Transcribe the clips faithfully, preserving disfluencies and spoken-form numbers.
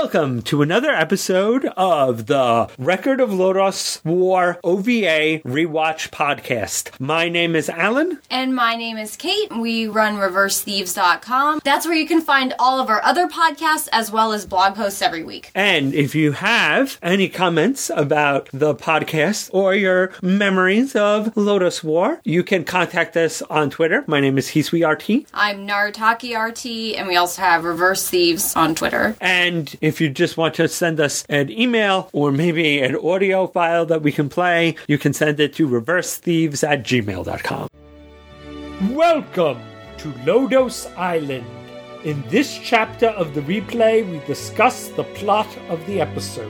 Welcome to another episode of the Record of Lodoss War O V A Rewatch Podcast. My name is Alan. And my name is Kate. We run reverse thieves dot com. That's where you can find all of our other podcasts as well as blog posts every week. And if you have any comments about the podcast or your memories of Lodoss War, you can contact us on Twitter. My name is HeSweetRT. I'm Narataki R T, and we also have Reverse Thieves on Twitter. And if you just want to send us an email or maybe an audio file that we can play, you can send it to reverse thieves at gmail dot com. Welcome to Lodoss Island. In this chapter of the replay, we discuss the plot of the episode.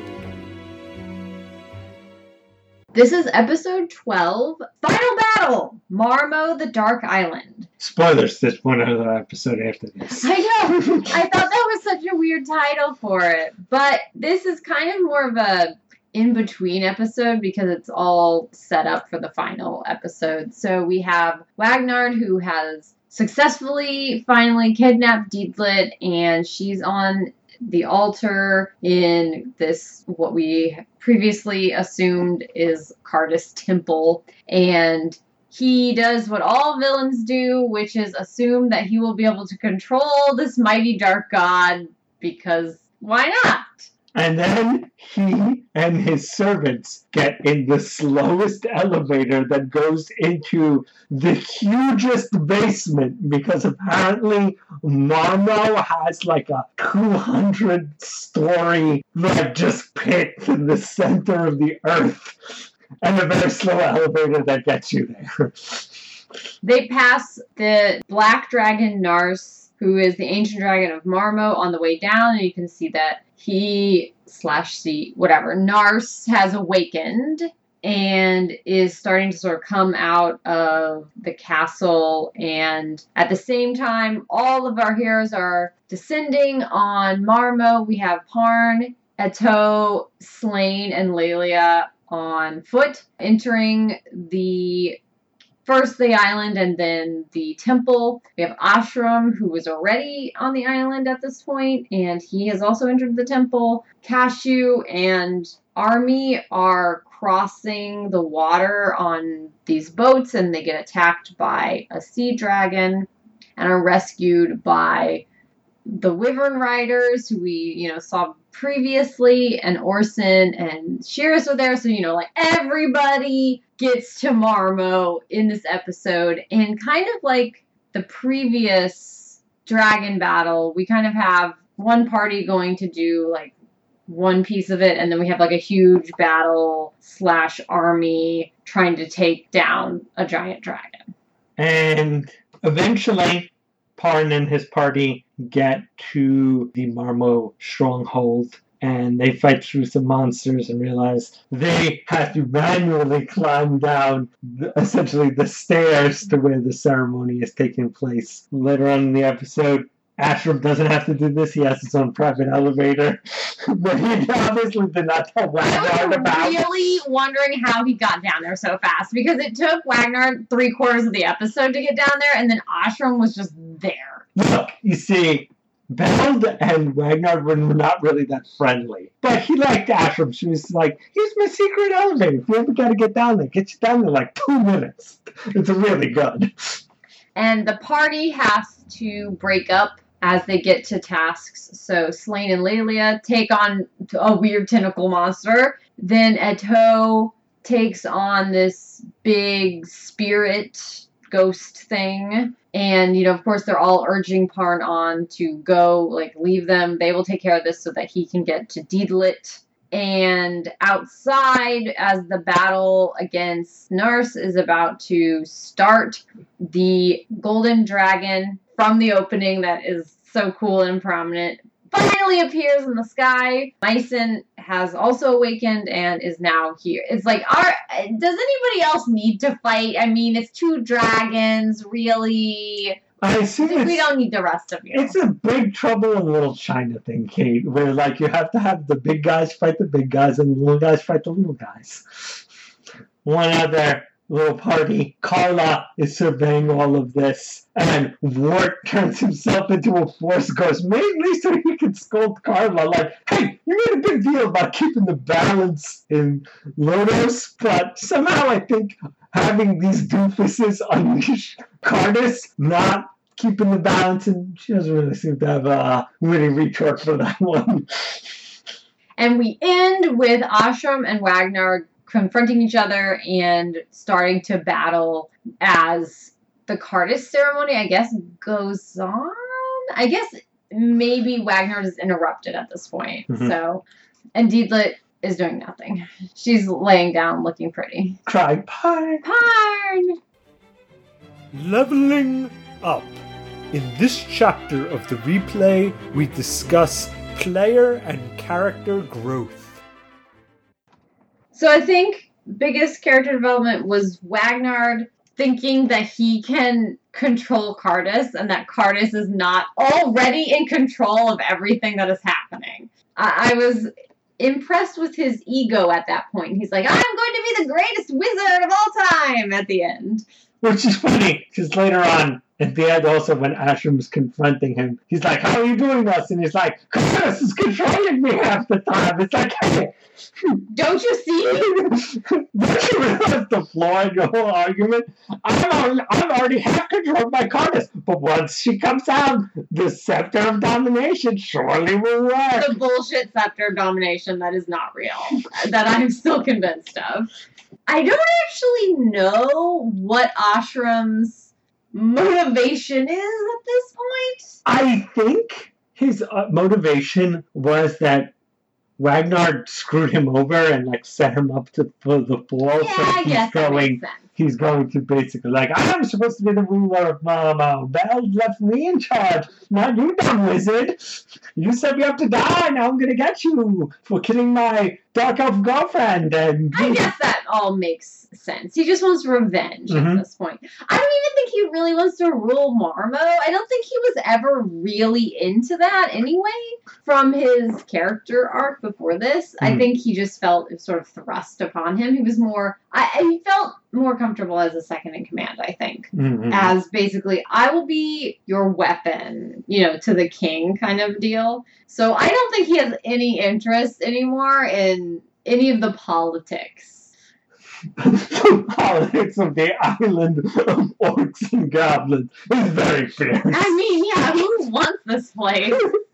This is episode twelve, Final Battle, Marmo the Dark Island. Spoilers, there's one other episode after this. I know. I thought that was such a weird title for it. But this is kind of more of a in-between episode because it's all set up for the final episode. So we have Wagnard, who has successfully finally kidnapped Deedlit, and she's on the altar in this, what we previously assumed is Cardus Temple, and he does what all villains do, which is assume that he will be able to control this mighty dark god, because why not? And then he and his servants get in the slowest elevator that goes into the hugest basement, because apparently Marmo has like a two hundred story like just pit in the center of the earth, and a very slow elevator that gets you there. They pass the black dragon Nars, who is the ancient dragon of Marmo, on the way down, and you can see that he slash C, whatever, Nars has awakened and is starting to sort of come out of the castle, and at the same time, all of our heroes are descending on Marmo. We have Parn, Eto, Slain, and Lelia on foot, entering the first the island and then the temple. We have Ashram, who was already on the island at this point, and he has also entered the temple. Cashew and Army are crossing the water on these boats, and they get attacked by a sea dragon and are rescued by the Wyvern Riders, who we, you know, saw previously, and Orson and Shiras are there, so, you know, like, everybody gets to Marmo in this episode, and kind of like the previous dragon battle, we kind of have one party going to do, like, one piece of it, and then we have, like, a huge battle slash army trying to take down a giant dragon. And eventually, Parn and his party get to the Marmo stronghold, and they fight through some monsters and realize they have to manually climb down the, essentially the stairs to where the ceremony is taking place. Later on in the episode, Ashram doesn't have to do this. He has his own private elevator. But he obviously did not tell Wagnard about. I was really wondering how he got down there so fast, because it took Wagnard three quarters of the episode to get down there, and then Ashram was just there. Look, you see, Beld and Wagnard were not really that friendly. But he liked Ashram. She was like, here's my secret elevator. If you ever got to get down there, get you down there in like two minutes. It's really good. And the party has to break up as they get to tasks. So Slain and Lelia take on a weird tentacle monster. Then Eto takes on this big spirit ghost thing. And, you know, of course, they're all urging Parn on to go, like, leave them. They will take care of this so that he can get to Deedlit. And outside, as the battle against Nurse is about to start, the golden dragon from the opening that is so cool and prominent finally appears in the sky. Mycen has also awakened and is now here. It's like, are, does anybody else need to fight? I mean, it's two dragons, really. I assume we don't need the rest of you. It's a Big Trouble in Little China thing, Kate, where, like, you have to have the big guys fight the big guys and the little guys fight the little guys. One other little party. Carla is surveying all of this, and Wart turns himself into a Force Ghost, mainly so he can scold Carla, like, hey, you made a big deal about keeping the balance in Lodos, but somehow I think having these doofuses unleash Cardus, not keeping the balance, and she doesn't really seem to have a witty retort for that one. And we end with Ashram and Wagner confronting each other and starting to battle as the Cardus ceremony, I guess, goes on. I guess maybe Wagner is interrupted at this point. Mm-hmm. So, and Deedlit is doing nothing. She's laying down looking pretty. Cry Parn! Parn! Leveling up. In this chapter of the replay, we discuss player and character growth. So I think biggest character development was Wagnard thinking that he can control Cardus and that Cardus is not already in control of everything that is happening. I, I was impressed with his ego at that point. He's like, I'm going to be the greatest wizard of all time at the end. Which is funny, because later on, at the end also, when Ashram's confronting him, he's like, how are you doing this? And he's like, Cardus is controlling me half the time. It's like, hey, don't you see? Don't you realize the flaw in your whole argument? I'm already, I'm already half controlled by Cardus, but once she comes out, the scepter of domination surely will work. The bullshit scepter of domination that is not real, that I'm still convinced of. I don't actually know what Ashram's motivation is at this point. I think his uh, motivation was that Wagner screwed him over and like set him up to for the fall. Yeah, so I he's guess that going, makes sense. He's going to basically like, I'm supposed to be the ruler of Marmo. Bell left me in charge. Not you, dumb wizard. You set me up to die. Now I'm going to get you for killing my dark elf girlfriend. And I guess that all makes sense. He just wants revenge mm-hmm. at this point. I don't even think he really wants to rule Marmo. I don't think he was ever really into that anyway. From his character arc before this, mm-hmm. I think he just felt it sort of thrust upon him. He was more, I, he felt more comfortable as a second in command, I think. Mm-hmm. As basically, I will be your weapon, you know, to the king kind of deal. So I don't think he has any interest anymore in any of the politics. The politics of the island of orcs and goblins is very fierce. I mean, yeah, who wants this place?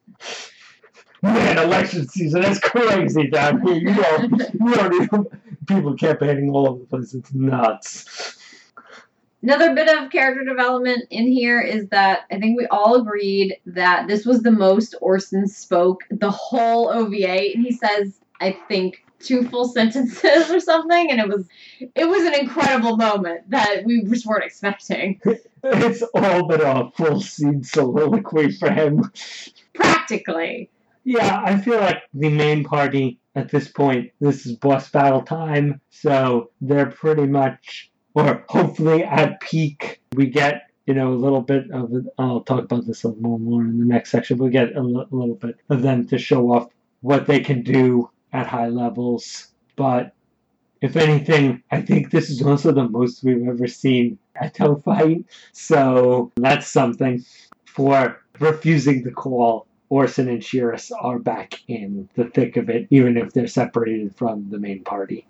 Man, election season is crazy down here. You know, you don't even, people campaigning all over the place. It's nuts. Another bit of character development in here is that I think we all agreed that this was the most Orson spoke the whole O V A. And he says, I think, two full sentences or something, and it was it was an incredible moment that we just weren't expecting. It's all but a full scene soliloquy for him. Practically. Yeah, I feel like the main party at this point, this is boss battle time, so they're pretty much, or hopefully at peak. We get, you know, a little bit of, I'll talk about this a little more in the next section, we get a, l- a little bit of them to show off what they can do at high levels. But if anything, I think this is also the most we've ever seen Eto fight, so that's something. For refusing the call, Orson and Shiras are back in the thick of it, even if they're separated from the main party.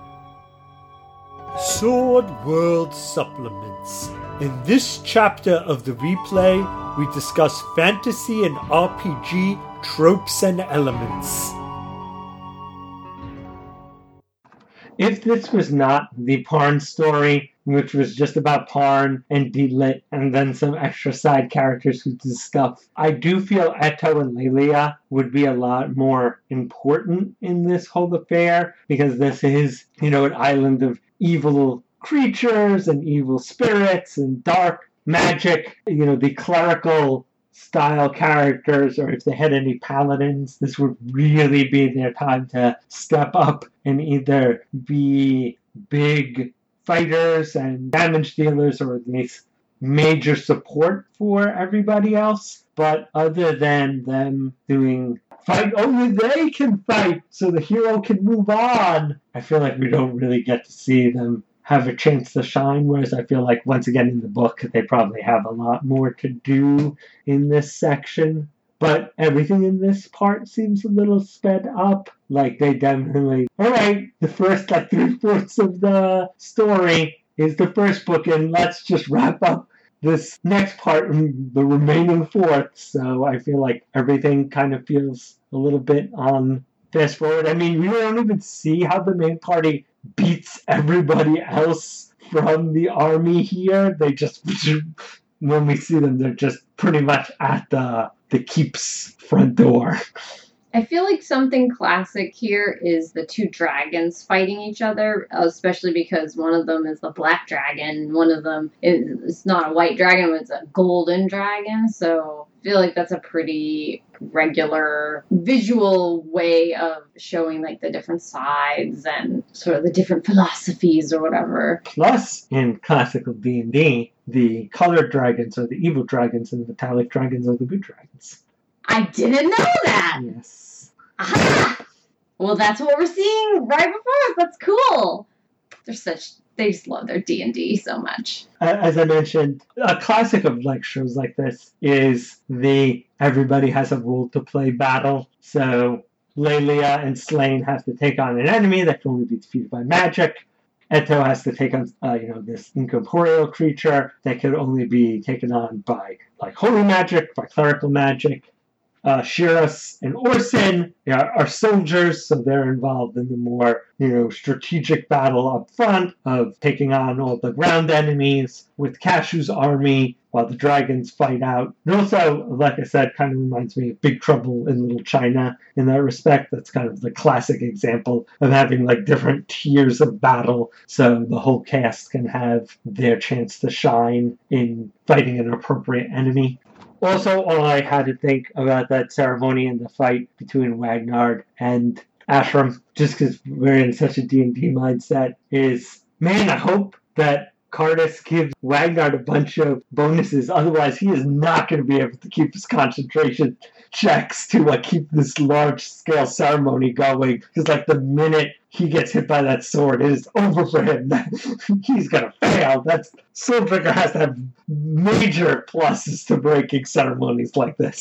Sword World Supplements. In this chapter of the replay, we discuss fantasy and R P G tropes and elements. If this was not the Parn story, which was just about Parn and Deedlit and then some extra side characters who do stuff, I do feel Eto and Lelia would be a lot more important in this whole affair, because this is, you know, an island of evil creatures and evil spirits and dark magic. You know, the clerical style characters, or if they had any paladins, this would really be their time to step up and either be big fighters and damage dealers, or at least major support for everybody else. But other than them doing fight, only they can fight so the hero can move on, I feel like we don't really get to see them have a chance to shine, whereas I feel like, once again, in the book, they probably have a lot more to do in this section. But everything in this part seems a little sped up. Like, they definitely, all right, the first, like, three-fourths of the story is the first book, and let's just wrap up this next part in the remaining fourth. So I feel like everything kind of feels a little bit on fast forward. I mean, we don't even see how the main party beats everybody else from the army here. They just, when we see them, they're just pretty much at the the keep's front door. I feel like something classic here is the two dragons fighting each other, especially because one of them is the black dragon, one of them is it's not a white dragon, it's a golden dragon. So I feel like that's a pretty regular visual way of showing like the different sides and sort of the different philosophies or whatever. Plus, in classical D and D, the colored dragons are the evil dragons and the metallic dragons are the good dragons. I didn't know that! Yes. Aha! Well, that's what we're seeing right before us. That's cool. They're such... They just love their D and D so much. As I mentioned, a classic of like shows like this is the everybody has a role to play battle. So Lelia and Slain have to take on an enemy that can only be defeated by magic. Eto has to take on, uh, you know, this incorporeal creature that could only be taken on by like holy magic, by clerical magic. Uh, Shiras and Orson, you know, are soldiers, so they're involved in the more, you know, strategic battle up front of taking on all the ground enemies with Cashu's army while the dragons fight out. And also, like I said, kind of reminds me of Big Trouble in Little China in that respect. That's kind of the classic example of having like different tiers of battle, so the whole cast can have their chance to shine in fighting an appropriate enemy. Also, all I had to think about that ceremony and the fight between Wagnard and Ashram, just because we're in such a D and D mindset, is, man, I hope that Cardis gives Wagnard a bunch of bonuses. Otherwise, he is not going to be able to keep his concentration checks to uh, keep this large-scale ceremony going. Because, like, the minute he gets hit by that sword, it is over for him. He's going to fail. That's Swordbreaker has to have major pluses to breaking ceremonies like this.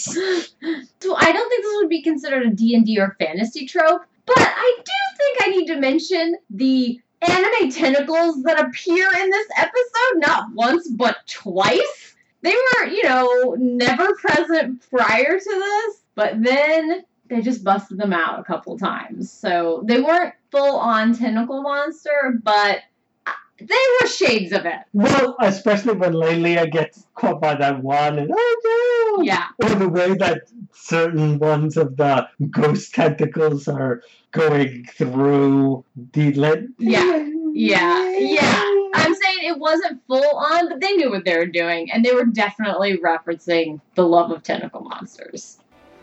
So I don't think this would be considered a D and D or fantasy trope, but I do think I need to mention the anime tentacles that appear in this episode, not once, but twice. They were, you know, never present prior to this, but then they just busted them out a couple times. So they weren't full-on tentacle monster, but they were shades of it. Well, especially when Lelia gets caught by that one, and oh no! Yeah. Or the way that certain ones of the ghost tentacles are going through the lid. Yeah, yeah, yeah. I'm saying it wasn't full on, but they knew what they were doing, and they were definitely referencing the love of tentacle monsters.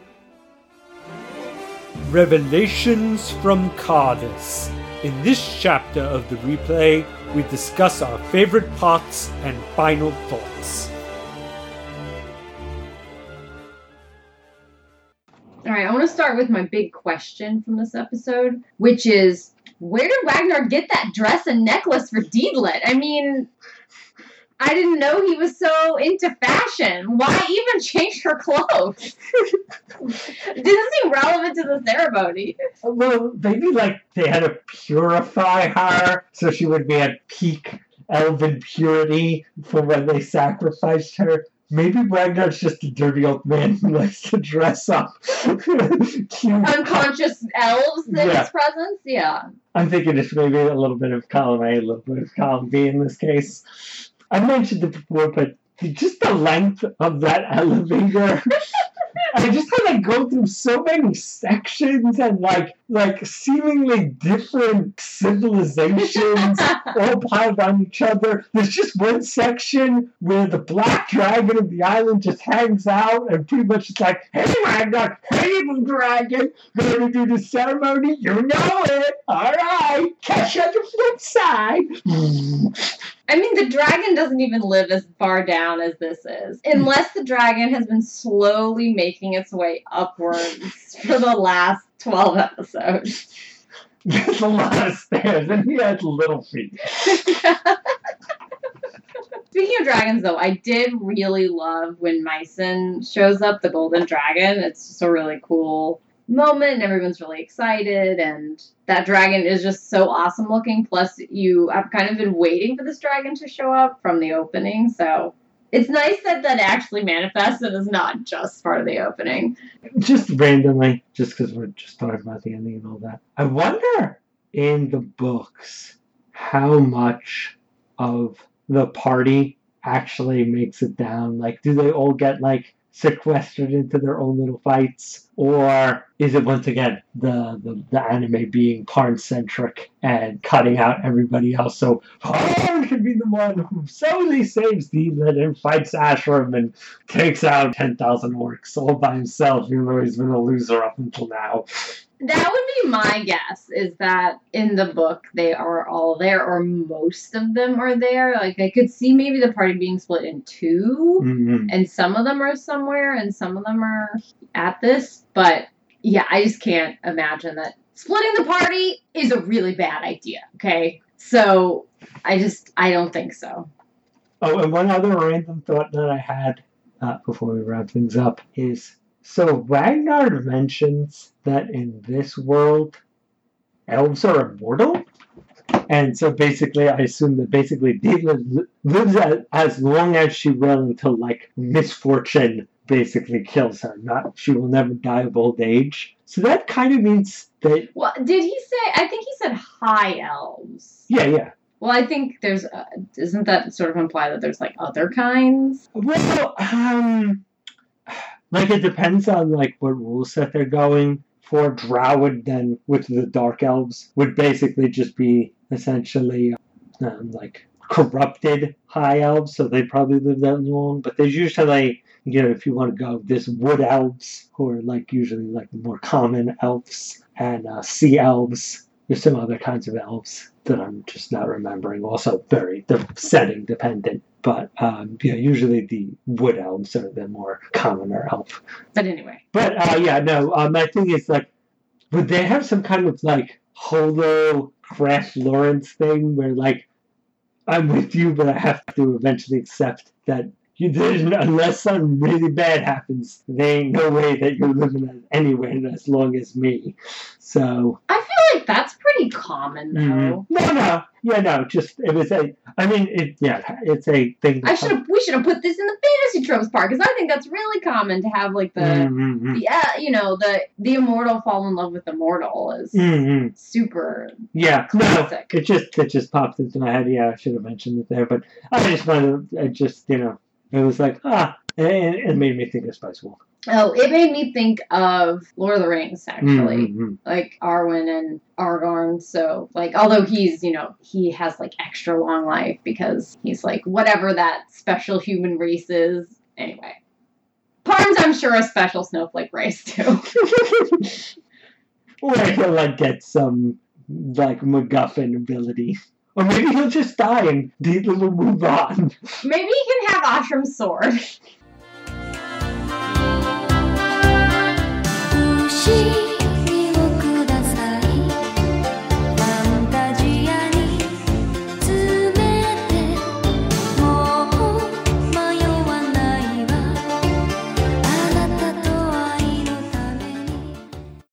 Revelations from Cardis. In this chapter of the replay, we discuss our favorite parts and final thoughts. All right, I want to start with my big question from this episode, which is, where did Wagner get that dress and necklace for Deedlit? I mean, I didn't know he was so into fashion. Why even change her clothes? It didn't seem relevant to the ceremony. Well, maybe like they had to purify her so she would be at peak elven purity for when they sacrificed her. Maybe Ragnar's just a dirty old man who likes to dress up. Cute. Unconscious elves in Yeah. his presence? Yeah. I'm thinking it's maybe a little bit of column A, a little bit of column B in this case. I mentioned it before, but just the length of that elevator. I just had to go through so many sections and like like seemingly different civilizations all piled on each other. There's just one section where the black dragon of the island just hangs out and pretty much it's like, hey Ragnar, hey evil dragon, gonna do the ceremony, you know it. Alright, catch you on the flip side. I mean, the dragon doesn't even live as far down as this is. Unless the dragon has been slowly making its way upwards for the last twelve episodes. There's a lot of stairs, and he has little feet. Speaking of dragons, though, I did really love when Mycen shows up, the golden dragon. It's just a really cool moment, and everyone's really excited, and that dragon is just so awesome looking. Plus, you have kind of been waiting for this dragon to show up from the opening, so it's nice that that actually manifests and is not just part of the opening. Just randomly, just because we're just talking about the ending and all that. I wonder in the books how much of the party actually makes it down. Like, do they all get, like, sequestered into their own little fights? Or is it, once again, the, the, the anime being Parn-centric and cutting out everybody else? So Parn can be the one who solely saves Demon and fights Ashram and takes out ten thousand orcs all by himself, even though he's been a loser up until now. That would be my guess, is that in the book they are all there, or most of them are there. Like, I could see maybe the party being split in two, Mm-hmm. and some of them are somewhere, and some of them are at this. But, yeah, I just can't imagine that. Splitting the party is a really bad idea, okay? So, I just, I don't think so. Oh, and one other random thought that I had uh, before we wrap things up is, so Ragnar mentions that in this world, elves are immortal? And so basically, I assume that basically Dela lives as, as long as she will until, like, misfortune basically kills her. Not, she will never die of old age. So that kind of means that... Well, did he say, I think he said high elves. Yeah, yeah. Well, I think there's, uh, isn't that sort of imply that there's, like, other kinds? Well, um... like, it depends on, like, what rule set they're going for. Drow would then, with the Dark Elves, would basically just be essentially, um, like, corrupted High Elves, so they probably live that long. But there's usually, you know, if you want to go, there's Wood Elves, who are, like, usually, like, more common elves, and uh, Sea Elves. There's some other kinds of elves that I'm just not remembering. Also very the setting dependent. But um, yeah, usually the wood elves are the more commoner elf. But anyway. But uh, yeah, no, um, my thing is, like, would they have some kind of, like, holo Crash Lawrence thing where, like, I'm with you, but I have to eventually accept that you didn't, unless something really bad happens, there ain't no way that you're living anywhere as long as me. So I feel like that's pretty common, though. Mm-hmm. No, no, yeah, no. Just it was a. I mean, it, yeah, it's a thing. I should have. We should have put this in the fantasy tropes part, because I think that's really common to have, like, the, mm-hmm. the uh, you know, the the immortal fall in love with the mortal is mm-hmm. super. Yeah, classic. no, it just it just popped into my head. Yeah, I should have mentioned it there, but I just wanted. I just you know, it was like ah, and it made me think of Spice Wolf. Oh, it made me think of Lord of the Rings, actually. Mm-hmm. Like, Arwen and Aragorn. So, like, although he's, you know, he has, like, extra long life because he's, like, whatever that special human race is. Anyway. Parn's, I'm sure, a special snowflake race, too. Or he'll, like, get some, like, MacGuffin ability. Or maybe he'll just die and Deedler will move on. Maybe he can have Ashram's sword. She